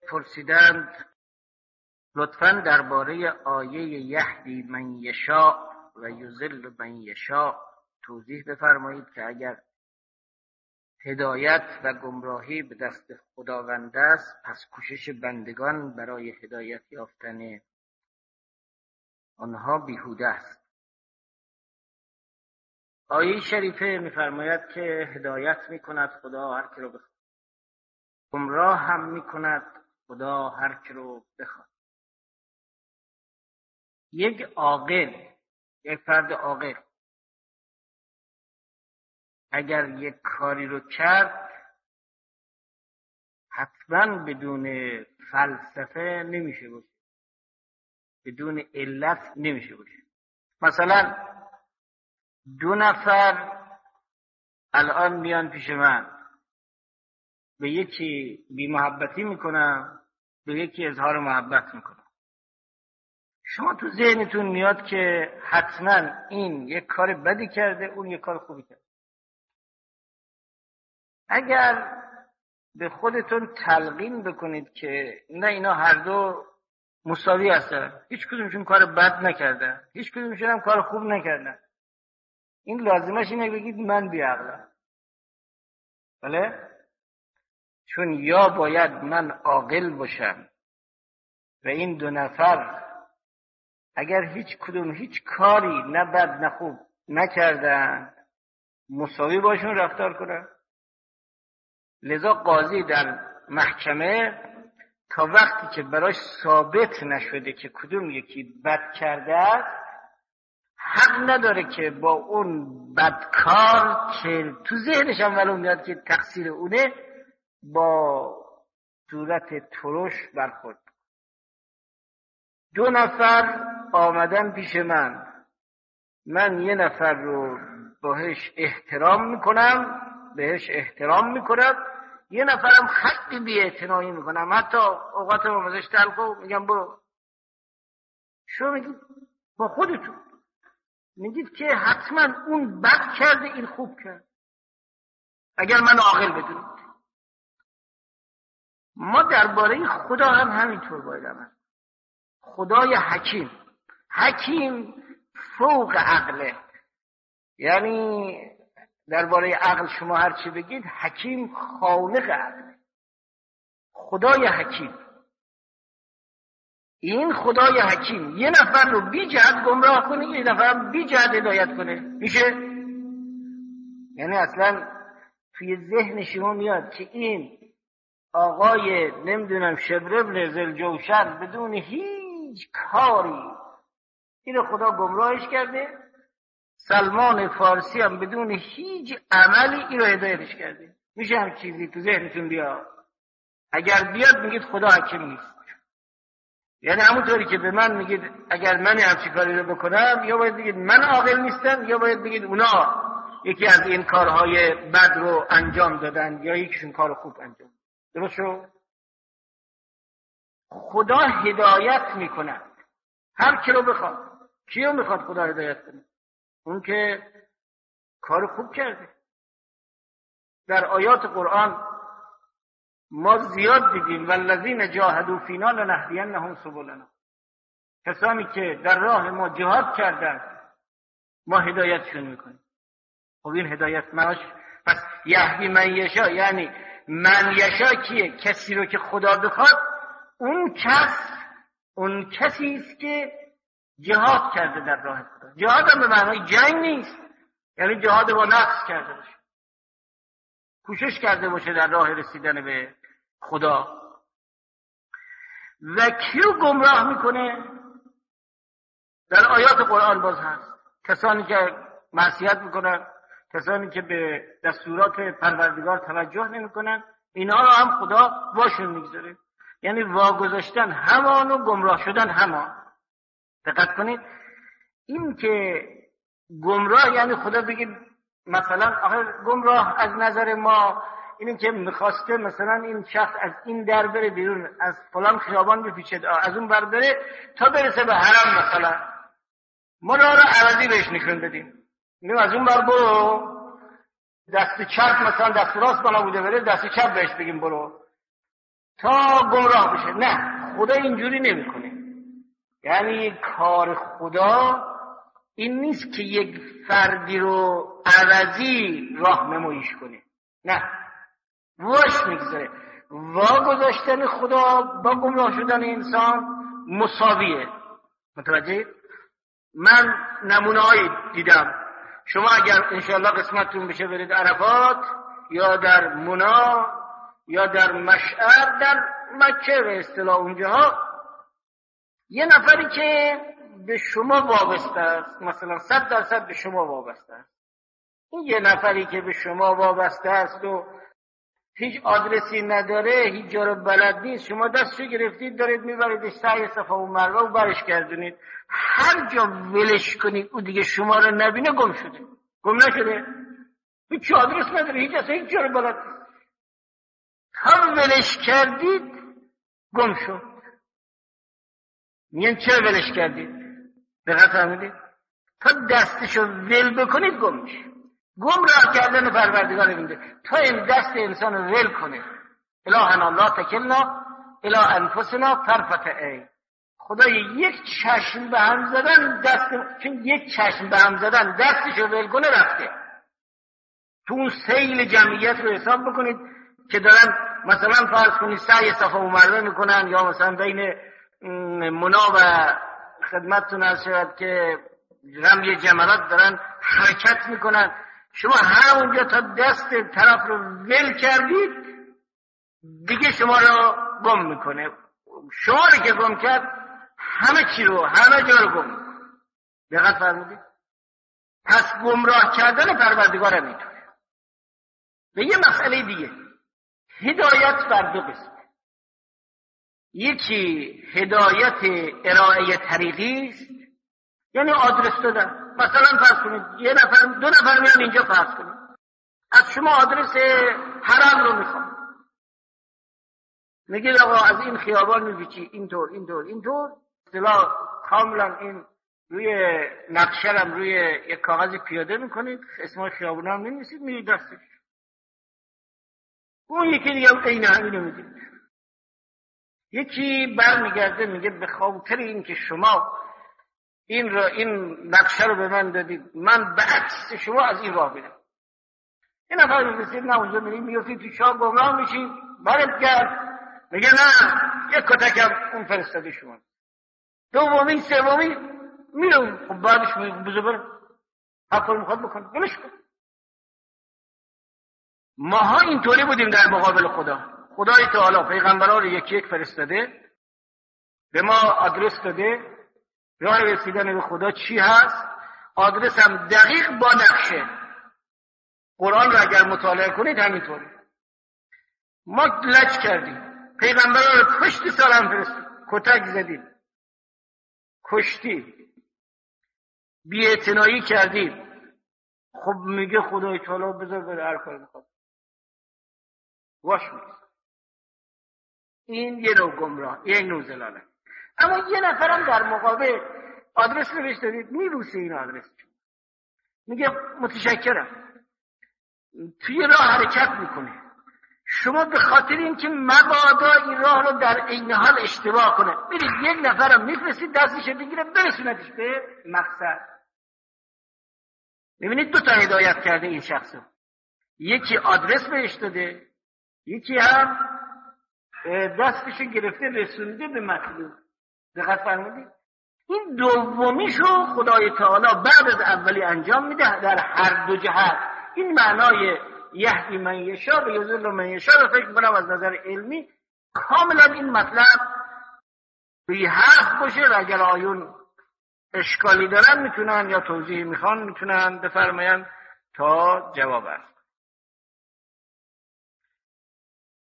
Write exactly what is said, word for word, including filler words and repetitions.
پرسیدند لطفاً درباره آیه یهدی من یشاء و یضل من یشاء توضیح بفرمایید که اگر هدایت و گمراهی به دست خداوند است پس کوشش بندگان برای هدایت یافتن آنها بیهوده است. آیه شریفه می‌فرماید که هدایت می‌کند خدا هر کی رو بخواد، گمراه هم می‌کند خدا هر کی رو بخواد. یک عاقل، یک فرد عاقل اگر یک کاری رو کرد حتما بدون فلسفه نمیشه باشه، بدون علت نمیشه باشه. مثلا دو نفر الان میان پیش من، به یکی بی محبتی میکنم، به یکی اظهار محبت میکنم. شما تو ذهنتون میاد که حتما این یک کار بدی کرده، اون یک کار خوبی کرده. اگر به خودتون تلقین بکنید که نه اینا هر دو مساوی هستن، هیچ کدومشون کار بد نکردن، هیچ کدومشون هم کار خوب نکردن، این لازمش اینه بگید من بیعقلم. بله؟ چون یا باید من عاقل باشم و این دو نفر اگر هیچ کدوم هیچ کاری نه بد نه خوب نکردن مساوی باشون رفتار کنن. لذا قاضی در محکمه تا وقتی که براش ثابت نشده که کدوم یکی بد کرده است حق نداره که با اون بدکار که تو ذهنش هم معلوم میاد که تقصیر اونه با صورت ترش برخورد. دو نفر آمدن پیش من، من یه نفر رو بهش احترام میکنم بهش احترام میکنم یه نفرم خیلی بی اعتنایی میکنم، حتی اوقات رو ازش تلخ میگم برو. شو میگید با خودتون میگید که حتما اون بد کرده این خوب کرد اگر من عاقل بدونید. ما درباره خدا هم همینطور باید عمل. خدای حکیم، حکیم فوق عقله، یعنی درباره عقل شما هر چی بگید حکیم خالق عقل، خدای حکیم. این خدای حکیم یه نفر رو بی جهت گمراه کنه، یه نفر رو بی جهت هدایت کنه، میشه؟ یعنی اصلا توی ذهن شما میاد که این آقای نمیدونم شبربل زلجوشن بدون هیچ کاری اینو خدا گمراهش کرده، سلمان فارسی هم بدون هیچ عملی اینو هدایتش کرده. میشه هم چیزی تو ذهنتون بیاد؟ اگر بیاد میگید خدا حکیم نیست. یعنی همونطوری که به من میگید اگر من همچین کاری رو بکنم یا باید بگید من عاقل نیستم یا باید بگید اونا یکی از این کارهای بد رو انجام دادن یا یکیشون کار خوب انجام. درست شو؟ خدا هدایت میکنه هر کی رو بخواد. کیو میخواد خدا هدایت کنه؟ اون که کار خوب کرده. در آیات قرآن ما زیاد دیدیم والذین جاهدوا فینا لنهدینهم سبلنا، کسانی که در راه ما جهاد کردن ما هدایتشون میکنیم. خب این هدایت ماش پس یهدی من یشا، یعنی من یشا کیه؟ کسی رو که خدا بخواد. اون کس اون کسی است که جهاد کرده در راه خدا. جهاد هم به معنای جنگ نیست، یعنی جهاد با نفس کرده باشه، کوشش کرده باشه در راه رسیدن به خدا. و کیو گمراه میکنه؟ در آیات قرآن باز هست کسانی که معصیت میکنن، کسانی که به دستورات پروردگار توجه نمیکنن، اینا رو هم خدا واشون میگذاره. یعنی واگذاشتن همان و گمراه شدن همان. دقت کنید این که گمراه یعنی خدا بگید مثلا آخه گمراه از نظر ما اینی که میخواسته مثلا این شخص از این در بره بیرون، از فلان خیابان بپیچه، از اون بر بره تا برسه به حرم مثلا، ما راه رو عوضی بهش نشون بدیم. میگم از اون بر برو، دست چپ مثلا دست راست بنا بوده بره دست چپ بهش بگیم برو. تا گمراه بشه. نه، خدا اینجوری نمیکنه. یعنی کار خدا این نیست که یک فردی رو عوضی راهنماییش کنه. نه، واش میگذاره. واگذاشتن خدا با گمراه شدن انسان مساویه. متوجه؟ من نمونه‌ای دیدم. شما اگر انشاءالله قسمتتون بشه برید عرفات یا در منا یا در مشعر در مکه به اصطلاح اونجاها، یه نفری که به شما وابسته است، مثلا صد درصد به شما وابسته است، این یه نفری که به شما وابسته است و هیچ آدرسی نداره، هیچ جا رو بلد نیست، شما دستشو گرفتید دارید میبریدش سعی صفا و مروه و برش گردونید، هر جا ولش کنید او دیگه شما رو نبینه گم شده. گم نشده؟ هیچ آدرس نداره، هیچ اصلا هیچ جا رو بلد نیست. هم ولش کردید گم شد. میگن چرا ولش کردید؟ دقت فرمودید؟ تا دستشو ول بکنید گم میشه. گمراه کردن پروردگار میده تا این دست انسان رو ول کنه. الهنا لا تکلنا الی انفسنا طرفة عین. خدای یک چشم به هم زدن دست، چون یک چشم به هم زدن دستش رو ول کنه رفته. تو اون سیل جمعیت رو حساب بکنید که دارن مثلا فرض کنید سعی صفا و مروه میکنن، یا مثلا بین منا و خدمتتون عرض شود که رمی جمرات دارن حرکت میکنن، شما همونجا تا دست طرف رو ول کردید دیگه شما رو گم میکنه. شما رو که گم کرد همه چی رو، همه جا رو گم میکنه. دقت فرمودید؟ پس گمراه کردن پروردگار میتونه. به یه مسئله دیگه، هدایت بر دو قسم. یکی هدایت ارائه طریقی است، یعنی آدرس دادن. مثلا فرض کنید یه نفر دو نفر میان اینجا، فرض کنید از شما آدرس حرم رو میخوام، میگید آقا از این خیابان میپیچی اینطور اینطور اینطور، اصطلاح کاملا این روی نقشه‌ام روی یک کاغذی پیاده میکنید، اسم خیابون هم می‌نویسید، میرید دستش. اون یکی دیگه هم عین همینو میگه. یکی برمیگرده میگه به خاطر این که شما این را این نقشه رو به من دادید، من به عکس شما از این راه برم. این نفر میرسید نه اونجا میرید میفتید تو شاه گمراه میشید، برد گرد میگه نه یک کتکم اون فرستاده شما. دومی سومی میرم، خب بعدش میگه بذار برم، هر کاری میخواد بکنه ولش کن. ماها اینطوری بودیم در مقابل خدا. خدای تعالی پیغمبران رو یکی یک فرستاده، به ما آدرس داده، راه رسیدن به خدا چی هست، آدرس هم دقیق با نقشه. قرآن رو اگر مطالعه کنید همینطوری. ما لج کردیم، پیغمبران رو پشت سر هم فرستید، کتک زدید، کشتید، بی‌اعتنایی کردید. خب میگه خدای تعالی بذار بره هر کاری میخواد. واش میگه این یه نوع گمراه، یه نوع ضلالت. اما یه نفرم در مقابل آدرس نوشته دارید، میبوسه این آدرس، میگه متشکرم، توی راه حرکت میکنه. شما به خاطر اینکه مبادا این راه رو در عین حال اشتباه کنه میرید یک نفرم میفرستید دستش بگیره برسونتش به مقصد. میبینید دو تا هدایت کرده این شخصو، یکی آدرس بهش داده، یکی هم دستش گرفته رسونده به مطلوب. دقت فرمودید؟ این دومیشو خدای تعالی بعد از اولی انجام میده در هر دو جهت. این معنای یهدی من یشاء و یضل من یشاء رو فکر کنم از نظر علمی کاملا این مطلب روی حرف باشه و اگر آیون اشکالی دارن میتونن یا توضیح میخوان میتونن بفرماین تا جواب است.